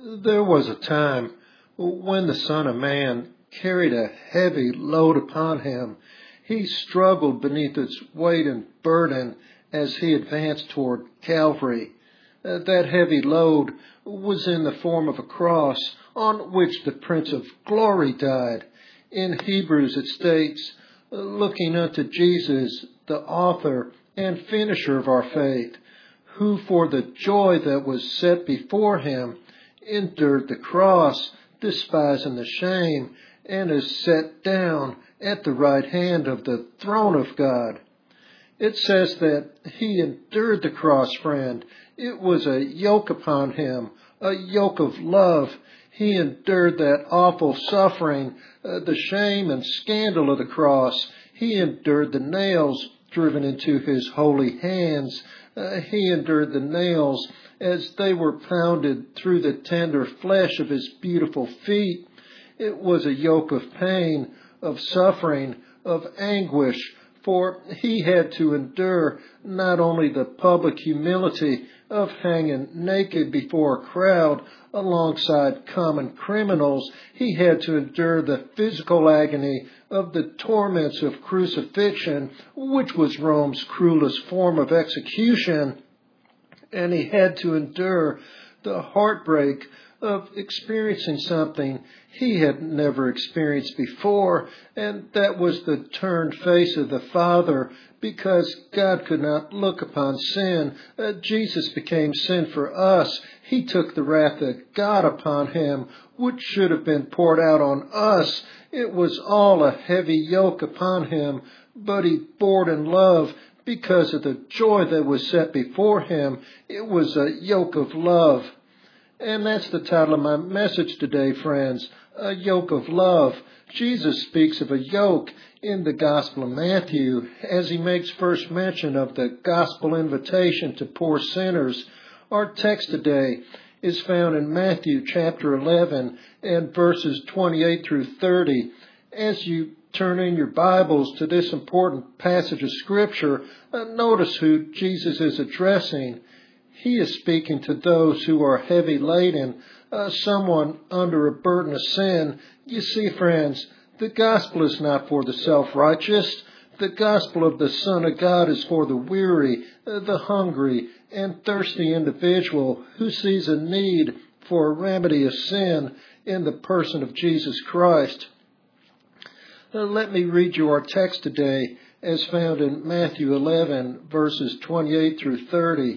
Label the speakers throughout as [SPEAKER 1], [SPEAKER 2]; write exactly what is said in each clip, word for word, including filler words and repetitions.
[SPEAKER 1] There was a time when the Son of Man carried a heavy load upon him. He struggled beneath its weight and burden as he advanced toward Calvary. Uh, that heavy load was in the form of a cross on which the Prince of Glory died. In Hebrews it states, looking unto Jesus, the author and finisher of our faith, who for the joy that was set before him endured the cross, despising the shame, and is set down at the right hand of the throne of God. It says that he endured the cross, friend. It was a yoke upon him, a yoke of love. He endured that awful suffering, uh, the shame and scandal of the cross. He endured the nails driven into his holy hands. Uh, he endured the nails as they were pounded through the tender flesh of his beautiful feet. It was a yoke of pain, of suffering, of anguish, for he had to endure not only the public humility of hanging naked before a crowd alongside common criminals, he had to endure the physical agony of the torments of crucifixion, which was Rome's cruelest form of execution, and he had to endure the heartbreak of experiencing something he had never experienced before, and that was the turned face of the Father. Because God could not look upon sin, uh, Jesus became sin for us. He took the wrath of God upon him, which should have been poured out on us. It was all a heavy yoke upon him, but he bore it in love because of the joy that was set before him. It was a yoke of love. And that's the title of my message today, friends, a yoke of love. Jesus speaks of a yoke in the Gospel of Matthew as he makes first mention of the gospel invitation to poor sinners. Our text today is found in Matthew chapter eleven and verses twenty-eight through thirty. As you turn in your Bibles to this important passage of Scripture, uh, notice who Jesus is addressing. He is speaking to those who are heavy laden, uh, someone under a burden of sin. You see, friends, the gospel is not for the self-righteous. The gospel of the Son of God is for the weary, uh, the hungry, and thirsty individual who sees a need for a remedy of sin in the person of Jesus Christ. Uh, let me read you our text today as found in Matthew eleven, verses twenty-eight through thirty.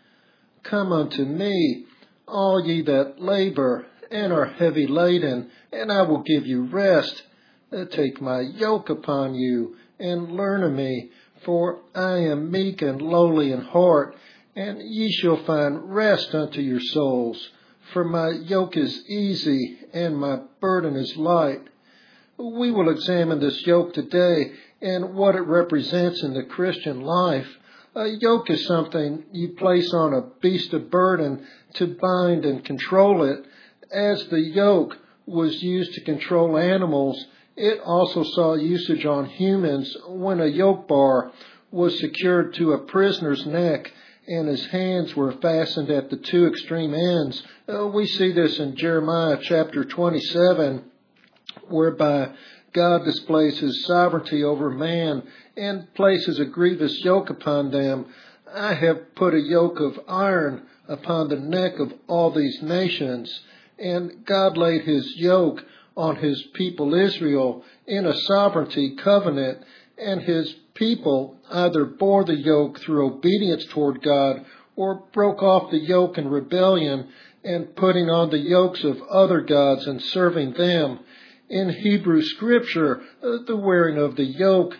[SPEAKER 1] Come unto me, all ye that labor and are heavy laden, and I will give you rest. Take my yoke upon you, and learn of me, for I am meek and lowly in heart, and ye shall find rest unto your souls. For my yoke is easy, and my burden is light. We will examine this yoke today and what it represents in the Christian life. A yoke is something you place on a beast of burden to bind and control it. As the yoke was used to control animals, it also saw usage on humans when a yoke bar was secured to a prisoner's neck and his hands were fastened at the two extreme ends. Uh, we see this in Jeremiah chapter twenty-seven, whereby God displays his sovereignty over man and places a grievous yoke upon them. I have put a yoke of iron upon the neck of all these nations. And God laid his yoke on his people Israel in a sovereignty covenant, and his people either bore the yoke through obedience toward God or broke off the yoke in rebellion and putting on the yokes of other gods and serving them. In Hebrew Scripture, uh, the wearing of the yoke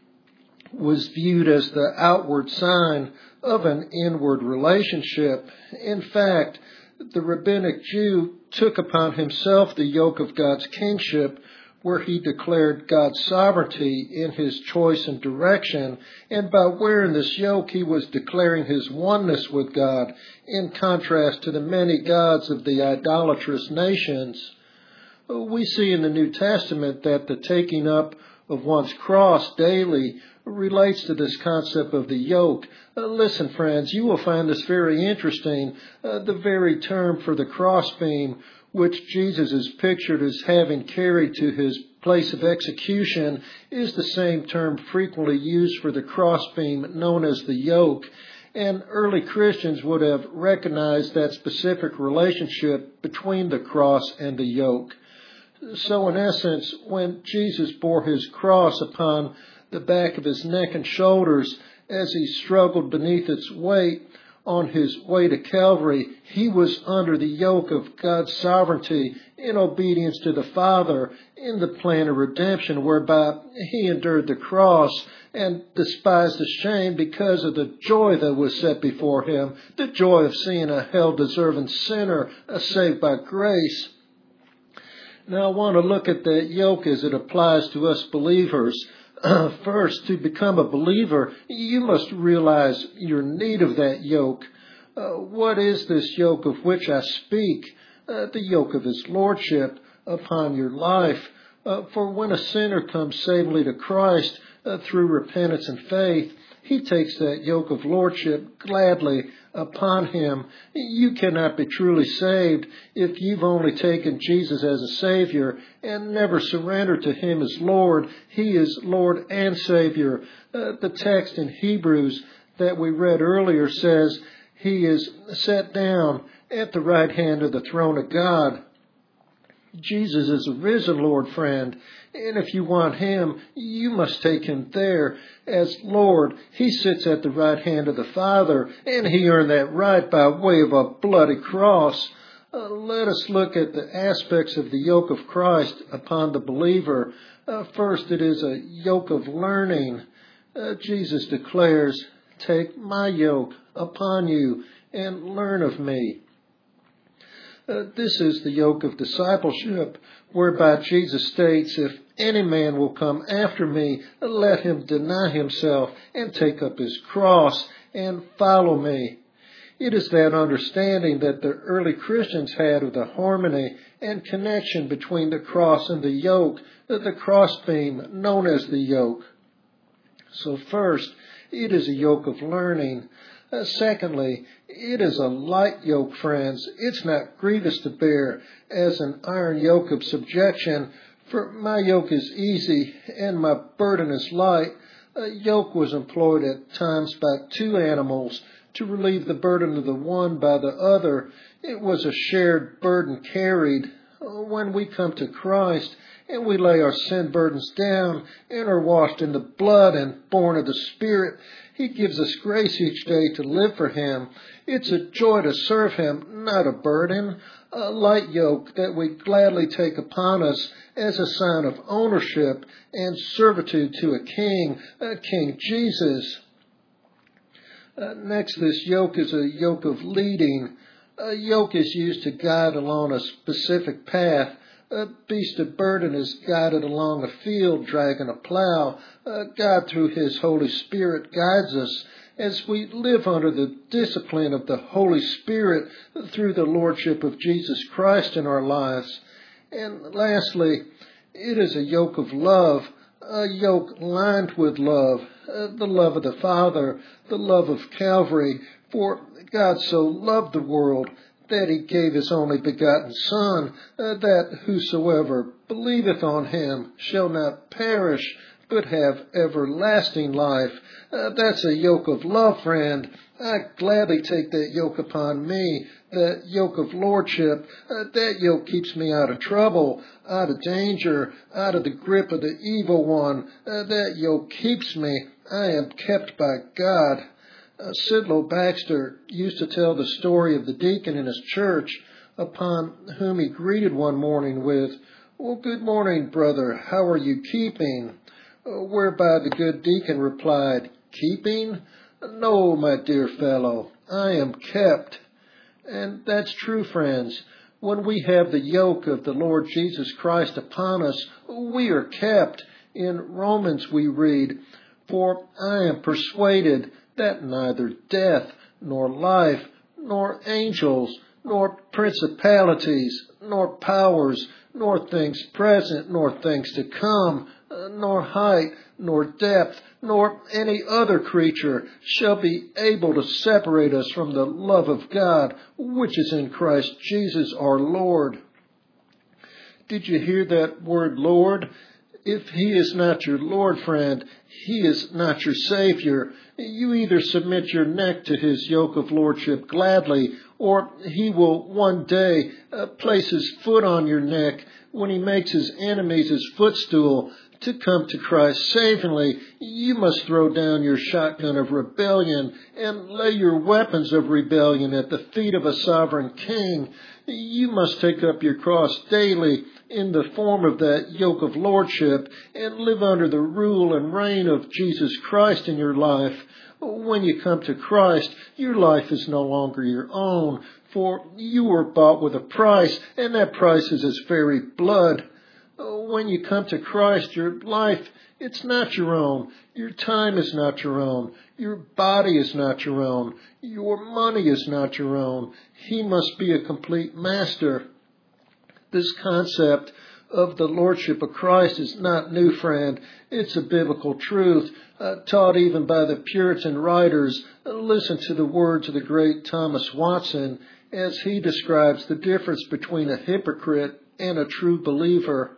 [SPEAKER 1] was viewed as the outward sign of an inward relationship. In fact, the rabbinic Jew took upon himself the yoke of God's kingship, where he declared God's sovereignty in his choice and direction, and by wearing this yoke he was declaring his oneness with God, in contrast to the many gods of the idolatrous nations. We see in the New Testament that the taking up of one's cross daily relates to this concept of the yoke. Uh, listen, friends, you will find this very interesting. Uh, the very term for the crossbeam, which Jesus is pictured as having carried to his place of execution, is the same term frequently used for the crossbeam known as the yoke. And early Christians would have recognized that specific relationship between the cross and the yoke. So in essence, when Jesus bore his cross upon the back of his neck and shoulders as he struggled beneath its weight on his way to Calvary, he was under the yoke of God's sovereignty in obedience to the Father in the plan of redemption, whereby he endured the cross and despised the shame because of the joy that was set before him, the joy of seeing a hell-deserving sinner saved by grace. Now I want to look at that yoke as it applies to us believers. First, to become a believer, you must realize your need of that yoke. Uh, what is this yoke of which I speak? Uh, the yoke of his lordship upon your life. Uh, for when a sinner comes savingly to Christ uh, through repentance and faith, he takes that yoke of lordship gladly upon him. You cannot be truly saved if you've only taken Jesus as a Savior and never surrendered to him as Lord. He is Lord and Savior. Uh, the text in Hebrews that we read earlier says he is set down at the right hand of the throne of God. Jesus is a risen Lord, friend, and if you want him, you must take him there as Lord. He sits at the right hand of the Father, and he earned that right by way of a bloody cross. Uh, let us look at the aspects of the yoke of Christ upon the believer. Uh, first, it is a yoke of learning. Uh, Jesus declares, "Take my yoke upon you and learn of me." Uh, this is the yoke of discipleship, whereby Jesus states, "If any man will come after me, let him deny himself and take up his cross and follow me." It is that understanding that the early Christians had of the harmony and connection between the cross and the yoke, the crossbeam known as the yoke. So first, it is a yoke of learning. Uh, secondly, it is a light yoke, friends. It's not grievous to bear as an iron yoke of subjection, for my yoke is easy and my burden is light. A yoke was employed at times by two animals to relieve the burden of the one by the other. It was a shared burden carried. When we come to Christ and we lay our sin burdens down and are washed in the blood and born of the Spirit, he gives us grace each day to live for him. It's a joy to serve him, not a burden, a light yoke that we gladly take upon us as a sign of ownership and servitude to a king, a King Jesus. Uh, next, this yoke is a yoke of leading. A yoke is used to guide along a specific path. A beast of burden is guided along a field, dragging a plow. Uh, God, through his Holy Spirit, guides us as we live under the discipline of the Holy Spirit through the Lordship of Jesus Christ in our lives. And lastly, it is a yoke of love, a yoke lined with love, uh, the love of the Father, the love of Calvary. For God so loved the world that he gave his only begotten Son, uh, that whosoever believeth on him shall not perish, but have everlasting life. Uh, that's a yoke of love, friend. I gladly take that yoke upon me, that yoke of lordship. Uh, that yoke keeps me out of trouble, out of danger, out of the grip of the evil one. Uh, that yoke keeps me. I am kept by God. Uh, Sidlow Baxter used to tell the story of the deacon in his church, upon whom he greeted one morning with, "Well, good morning, brother. How are you keeping?" Uh, whereby the good deacon replied, "Keeping? No, my dear fellow, I am kept." And that's true, friends. When we have the yoke of the Lord Jesus Christ upon us, we are kept. In Romans we read, "For I am persuaded that neither death, nor life, nor angels, nor principalities, nor powers, nor things present, nor things to come, uh, nor height, nor depth, nor any other creature shall be able to separate us from the love of God, which is in Christ Jesus our Lord. Did you hear that word, Lord? If he is not your Lord, friend, he is not your Savior. You either submit your neck to his yoke of lordship gladly, or he will one day uh, place his foot on your neck when he makes his enemies his footstool. To come to Christ savingly, you must throw down your shotgun of rebellion and lay your weapons of rebellion at the feet of a sovereign king. You must take up your cross daily in the form of that yoke of lordship and live under the rule and reign of Jesus Christ in your life. When you come to Christ, your life is no longer your own, for you were bought with a price, and that price is his very blood. When you come to Christ, your life, it's not your own. Your time is not your own. Your body is not your own. Your money is not your own. He must be a complete master. This concept of the Lordship of Christ is not new, friend. It's a biblical truth, uh, taught even by the Puritan writers. Listen to the words of the great Thomas Watson as he describes the difference between a hypocrite and a true believer.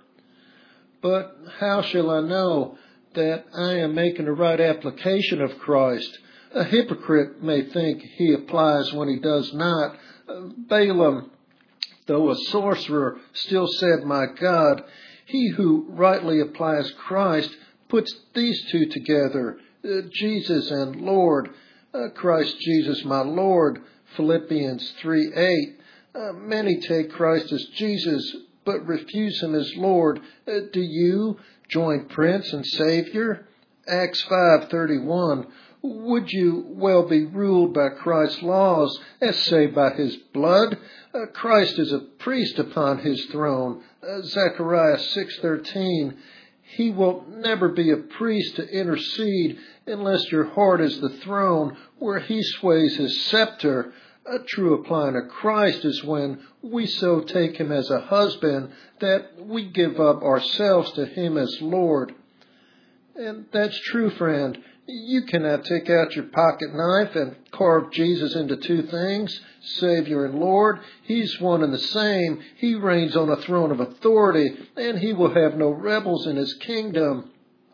[SPEAKER 1] But how shall I know that I am making the right application of Christ? A hypocrite may think he applies when he does not. Uh, Balaam, though a sorcerer, still said, "My God." He who rightly applies Christ puts these two together, uh, Jesus and Lord. Uh, Christ Jesus, my Lord, Philippians three eight. Uh, many take Christ as Jesus, but refuse him as Lord. Uh, do you join Prince and Savior? Acts five thirty-one. Would you well be ruled by Christ's laws as saved by his blood? Uh, Christ is a priest upon his throne. Uh, Zechariah six thirteen. He will never be a priest to intercede unless your heart is the throne where he sways his scepter. A true applying of Christ is when we so take him as a husband that we give up ourselves to him as Lord. And that's true, friend. You cannot take out your pocket knife and carve Jesus into two things, Savior and Lord. He's one and the same. He reigns on a throne of authority, and he will have no rebels in his kingdom.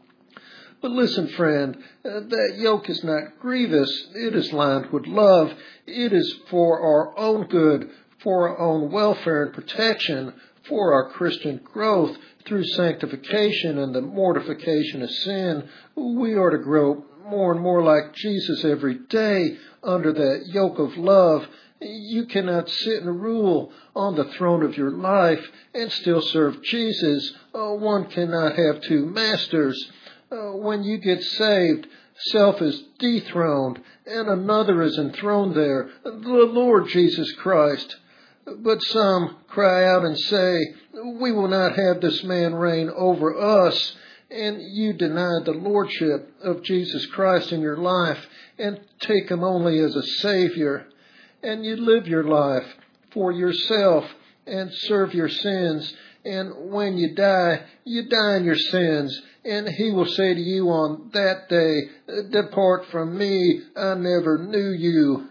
[SPEAKER 1] But listen, friend, uh, that yoke is not grievous. It is lined with love. It is for our own good, for our own welfare and protection, for our Christian growth through sanctification and the mortification of sin. We are to grow more and more like Jesus every day under that yoke of love. You cannot sit and rule on the throne of your life and still serve Jesus. Uh, one cannot have two masters. Uh, when you get saved, self is dethroned and another is enthroned there, the Lord Jesus Christ. But some cry out and say, "We will not have this man reign over us." And you deny the lordship of Jesus Christ in your life and take him only as a Savior. And you live your life for yourself and serve your sins. And when you die, you die in your sins. And he will say to you on that day, "Depart from me, I never knew you."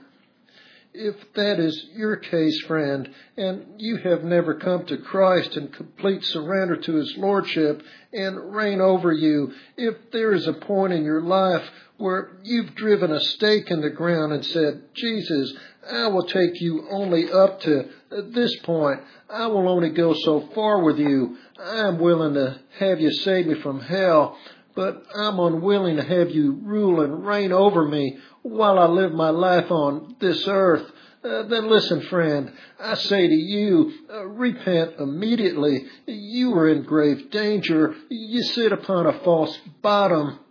[SPEAKER 1] If that is your case, friend, and you have never come to Christ in complete surrender to his lordship and reign over you, if there is a point in your life where you've driven a stake in the ground and said, "Jesus, I will take you only up to this point. I will only go so far with you. I am willing to have you save me from hell, but I'm unwilling to have you rule and reign over me while I live my life on this earth." Uh, then listen, friend, I say to you, uh, repent immediately. You are in grave danger. You sit upon a false bottom.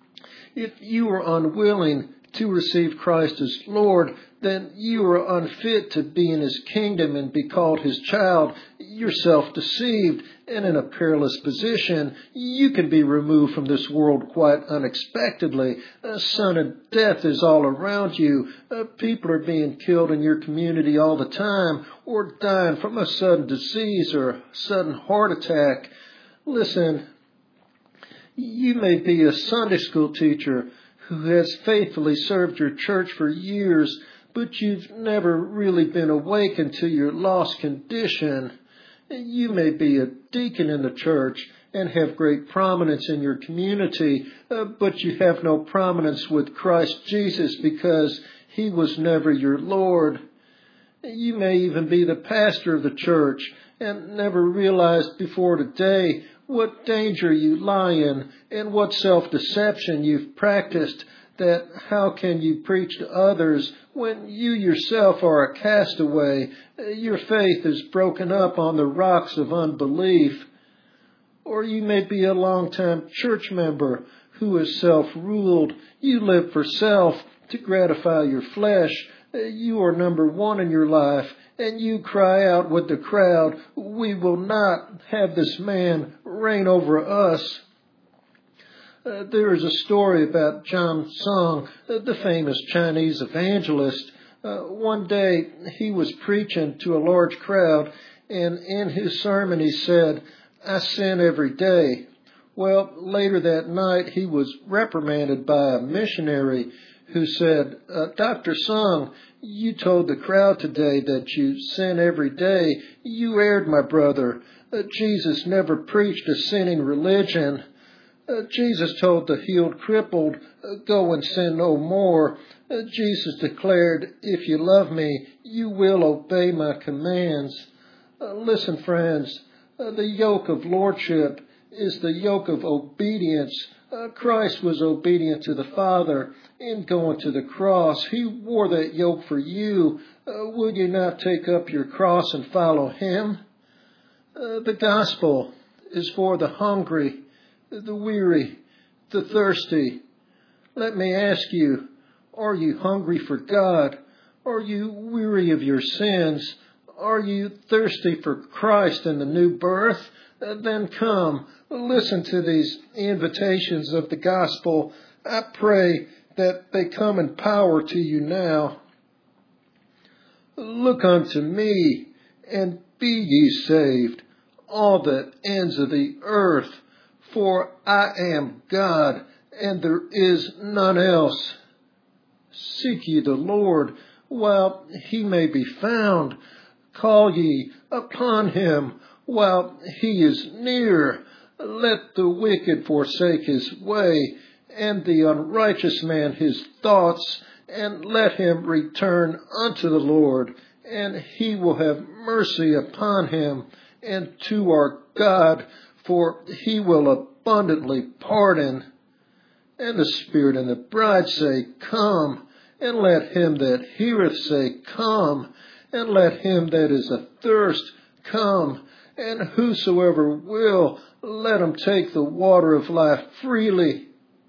[SPEAKER 1] If you are unwilling to receive Christ as Lord, then you are unfit to be in his kingdom and be called his child. You're self-deceived and in a perilous position. You can be removed from this world quite unexpectedly. A son of death is all around you. Uh, people are being killed in your community all the time or dying from a sudden disease or a sudden heart attack. Listen, You may be a Sunday school teacher who has faithfully served your church for years, but you've never really been awakened to your lost condition. You may be a deacon in the church and have great prominence in your community, uh, but you have no prominence with Christ Jesus because he was never your Lord. You may even be the pastor of the church and never realized before today what danger you lie in and what self-deception you've practiced, that how can you preach to others when you yourself are a castaway? Your faith is broken up on the rocks of unbelief. Or you may be a long-time church member who is self-ruled. You live for self to gratify your flesh. You are number one in your life, and you cry out with the crowd, "We will not have this man reign over us." Uh, there is a story about John Sung, uh, the famous Chinese evangelist. Uh, one day he was preaching to a large crowd, and in his sermon he said, "I sin every day." Well, later that night he was reprimanded by a missionary who said, uh, "Doctor Sung, you told the crowd today that you sin every day. You erred, my brother. Uh, Jesus never preached a sinning religion. Uh, Jesus told the healed crippled, uh, go and sin no more. Uh, Jesus declared, if you love me, you will obey my commands." Uh, listen, friends, uh, the yoke of lordship is the yoke of obedience. Uh, Christ was obedient to the Father in going to the cross. He wore that yoke for you. Uh, will you not take up your cross and follow him? Uh, the gospel is for the hungry, the weary, the thirsty. Let me ask you, are you hungry for God? Are you weary of your sins? Are you thirsty for Christ and the new birth? Uh, then come, listen to these invitations of the gospel. I pray that they come in power to you now. Look unto me, and be ye saved, all the ends of the earth, for I am God, and there is none else. Seek ye the Lord while he may be found. Call ye upon him while he is near. Let the wicked forsake his way, and the unrighteous man his thoughts, and let him return unto the Lord, and he will have mercy upon him, and to our God, for he will abundantly pardon. And the Spirit and the bride say, Come, and let him that heareth say, Come, and let him that is athirst come, and whosoever will, let him take the water of life freely.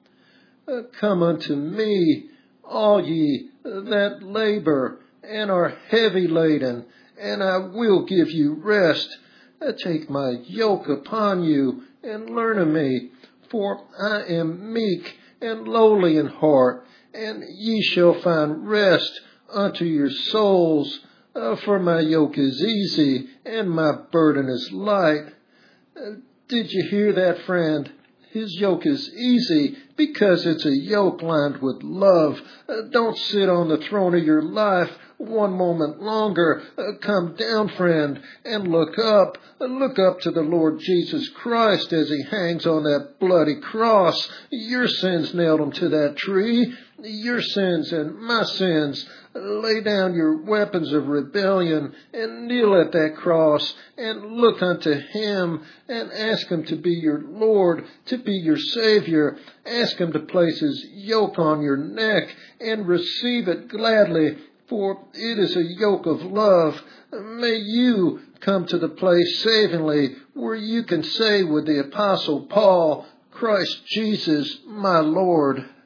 [SPEAKER 1] Uh, come unto me, all ye that labor and are heavy laden, and I will give you rest. Uh, take my yoke upon you, and learn of me, for I am meek and lowly in heart, and ye shall find rest unto your souls. Uh, for my yoke is easy, and my burden is light. Uh, did you hear that, friend? His yoke is easy because it's a yoke lined with love. Uh, don't sit on the throne of your life one moment longer. Uh, come down, friend, and look up. Uh, look up to the Lord Jesus Christ as he hangs on that bloody cross. Your sins nailed him to that tree. Your sins and my sins. Lay down your weapons of rebellion and kneel at that cross and look unto him and ask him to be your Lord, to be your Savior. Ask him to place his yoke on your neck and receive it gladly, for it is a yoke of love. May you come to the place savingly where you can say with the Apostle Paul, Christ Jesus, my Lord.